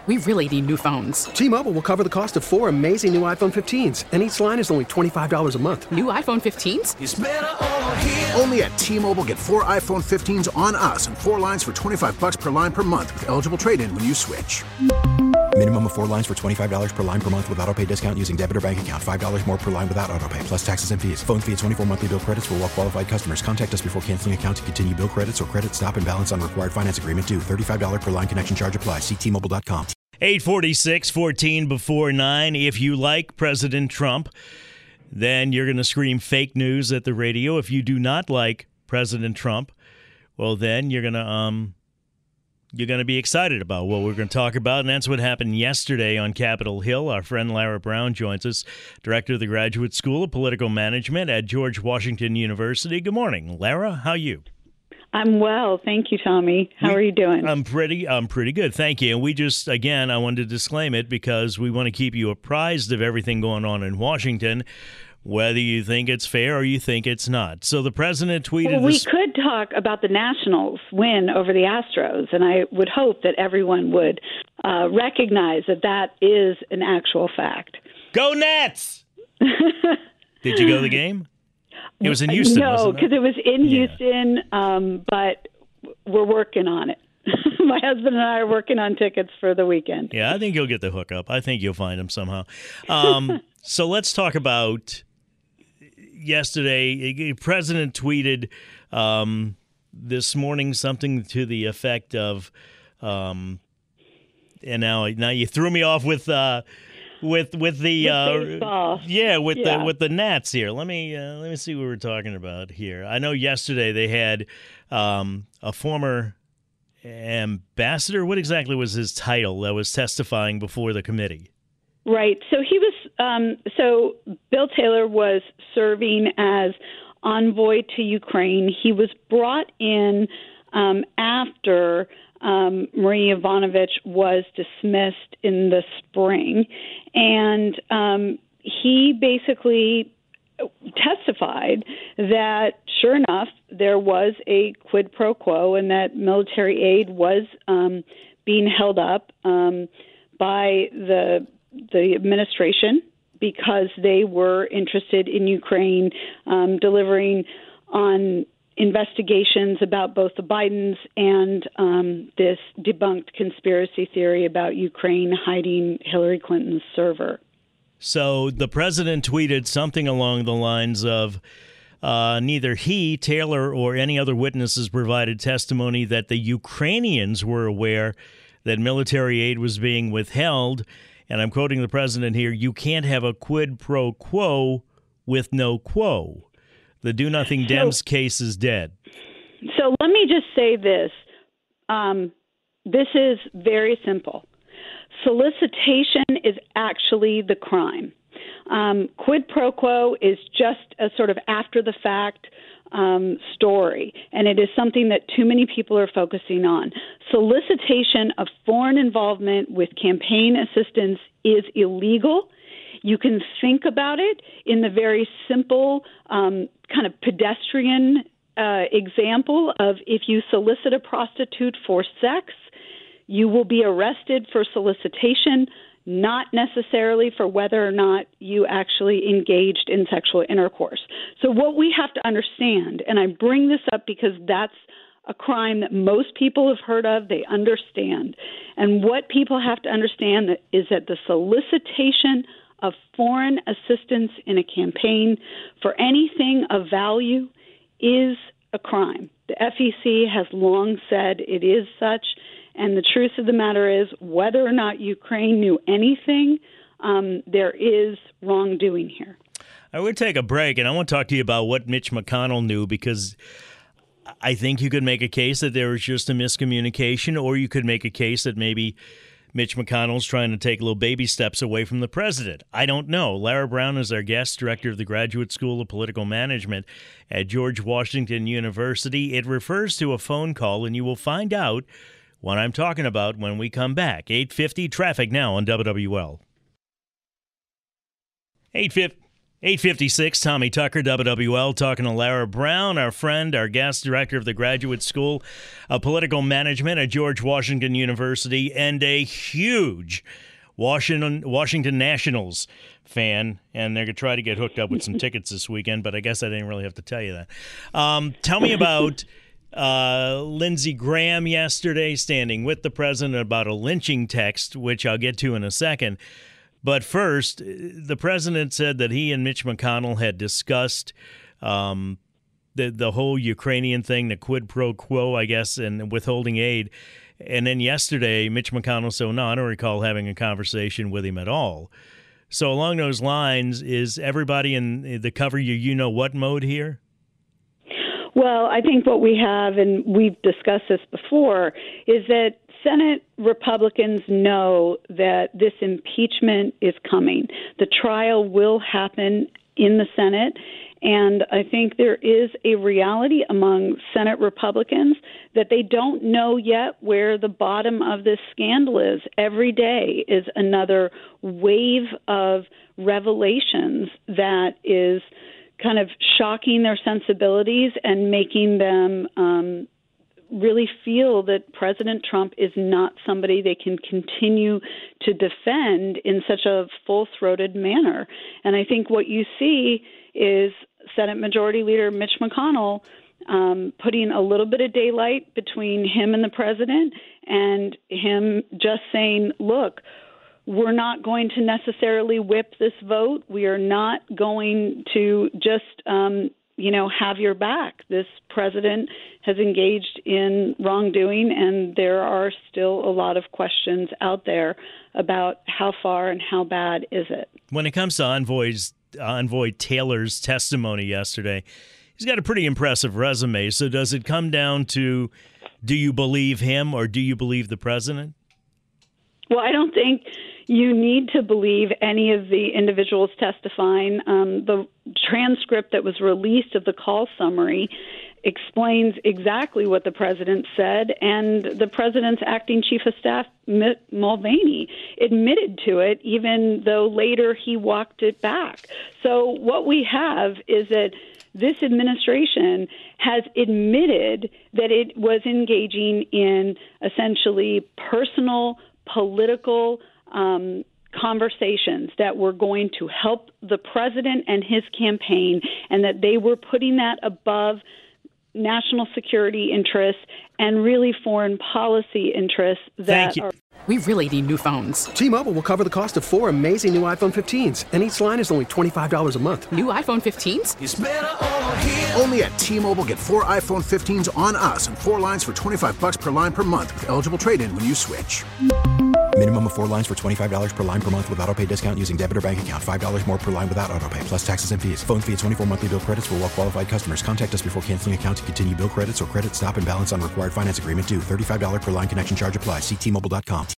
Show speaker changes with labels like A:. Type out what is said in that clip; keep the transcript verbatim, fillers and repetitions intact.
A: We really need new phones.
B: T-Mobile will cover the cost of four amazing new iPhone fifteens, and each line is only twenty-five dollars a month.
A: New iPhone fifteens?
C: It's better over here.
D: Only at T-Mobile, get four iPhone fifteens on us and four lines for twenty-five dollars per line per month with eligible trade-in when you switch.
E: Minimum of four lines for twenty-five dollars per line per month with autopay discount using debit or bank account. five dollars more per line without autopay, plus taxes and fees. Phone fee at twenty-four monthly bill credits for well-qualified customers. Contact us before canceling account to continue bill credits or credit stop and balance on required finance agreement due. thirty-five dollars per line connection charge applies. See T Mobile dot com.
F: eight forty-six, fourteen before nine. If you like President Trump, then you're going to scream fake news at the radio. If you do not like President Trump, well, then you're going to um, you're going to be excited about what we're going to talk about, and that's what happened yesterday on Capitol Hill. Our friend Lara Brown joins us, director of the Graduate School of Political Management at George Washington University. Good morning, Lara. How are you?
G: I'm well. Thank you, Tommy. How are you doing?
F: I'm pretty I'm pretty good. Thank you. And we just, again, I wanted to disclaim it because we want to keep you apprised of everything going on in Washington, whether you think it's fair or you think it's not. So the president tweeted
G: Well, we
F: this-
G: could talk about the Nationals' win over the Astros, and I would hope that everyone would uh, recognize that that is an actual fact.
F: Go Nats! Did you go to the game? It was in Houston,
G: No,
F: wasn't it?
G: because it was in
F: Yeah.
G: Houston, um, but we're working on it. My husband and I are working on tickets for the weekend.
F: Yeah, I think you'll get the hookup. I think you'll find him somehow. Um, so let's talk about yesterday. The president tweeted um, this morning something to the effect of, um, and now now you threw me off with uh, with with the
G: With
F: uh,
G: baseball.
F: yeah with
G: Yeah.
F: the with the Nats here. Let me uh, let me see what we're talking about here. I know yesterday they had um, a former ambassador. What exactly was his title that was testifying before the committee?
G: Right. So he was. Um, so Bill Taylor was serving as envoy to Ukraine. He was brought in um, after um, Marie Yovanovitch was dismissed in the spring, and um, he basically testified that, sure enough, there was a quid pro quo and that military aid was um, being held up um, by the the administration because they were interested in Ukraine, um, delivering on investigations about both the Bidens and um, this debunked conspiracy theory about Ukraine hiding Hillary Clinton's server.
F: So the president tweeted something along the lines of, uh, neither he, Taylor, or any other witnesses provided testimony that the Ukrainians were aware that military aid was being withheld. And I'm quoting the president here, you can't have a quid pro quo with no quo. The do-nothing Dems so, case is dead.
G: So let me just say this. Um, this is very simple. Solicitation is actually the crime. Um, quid pro quo is just a sort of after-the-fact um, story, and it is something that too many people are focusing on. Solicitation of foreign involvement with campaign assistance is illegal. You can think about it in the very simple um, kind of pedestrian uh, example of if you solicit a prostitute for sex, you will be arrested for solicitation, not necessarily for whether or not you actually engaged in sexual intercourse. So what we have to understand, and I bring this up because that's a crime that most people have heard of, they understand. And what people have to understand that is that the solicitation of foreign assistance in a campaign for anything of value is a crime. The F E C has long said it is such. And the truth of the matter is, whether or not Ukraine knew anything, um, there is wrongdoing here.
F: I would take a break, and I want to talk to you about what Mitch McConnell knew, because I think you could make a case that there was just a miscommunication, or you could make a case that maybe Mitch McConnell's trying to take little baby steps away from the president. I don't know. Lara Brown is our guest, director of the Graduate School of Political Management at George Washington University. It refers to a phone call, and you will find out what I'm talking about when we come back. eight fifty traffic now on W W L. eight fifty eight fifty-six, Tommy Tucker, W W L, talking to Lara Brown, our friend, our guest, director of the Graduate School of Political Management at George Washington University, and a huge Washington Washington Nationals fan. And they're going to try to get hooked up with some tickets this weekend, but I guess I didn't really have to tell you that. Um, tell me about uh, Lindsey Graham yesterday standing with the president about a lynching text, which I'll get to in a second. But first, the president said that he and Mitch McConnell had discussed um, the the whole Ukrainian thing, the quid pro quo, I guess, and withholding aid. And then yesterday, Mitch McConnell said, no, I don't recall having a conversation with him at all. So along those lines, is everybody in the cover your you-know-what mode here?
G: Well, I think what we have, and we've discussed this before, is that Senate Republicans know that this impeachment is coming. The trial will happen in the Senate, and I think there is a reality among Senate Republicans that they don't know yet where the bottom of this scandal is. Every day is another wave of revelations that is kind of shocking their sensibilities and making them um, really feel that President Trump is not somebody they can continue to defend in such a full-throated manner. And I think what you see is Senate Majority Leader Mitch McConnell um, putting a little bit of daylight between him and the president, and him just saying, look, we're not going to necessarily whip this vote. We are not going to just, um, you know, have your back. This president has engaged in wrongdoing, and there are still a lot of questions out there about how far and how bad is it.
F: When it comes to Envoy's, Envoy Taylor's testimony yesterday, he's got a pretty impressive resume. So does it come down to, do you believe him or do you believe the president?
G: Well, I don't think you need to believe any of the individuals testifying. Um, the transcript that was released of the call summary explains exactly what the president said, and the president's acting chief of staff, Mitt Mulvaney, admitted to it, even though later he walked it back. So what we have is that this administration has admitted that it was engaging in essentially personal, political um, conversations that were going to help the president and his campaign, and that they were putting that above national security interests and really foreign policy interests that are.
A: We really need new phones.
B: T-Mobile will cover the cost of four amazing new iPhone fifteens, and each line is only twenty-five dollars a month.
A: New iPhone fifteens?
D: It's better over here. Only at T-Mobile, get four iPhone fifteens on us and four lines for twenty-five dollars per line per month with eligible trade-in when you switch.
E: Minimum of four lines for twenty-five dollars per line per month with autopay discount using debit or bank account. five dollars more per line without autopay, plus taxes and fees. Phone fee at twenty-four monthly bill credits for well-qualified customers. Contact us before canceling account to continue bill credits or credit stop and balance on required finance agreement due. thirty-five dollars per line connection charge applies. See T Mobile dot com.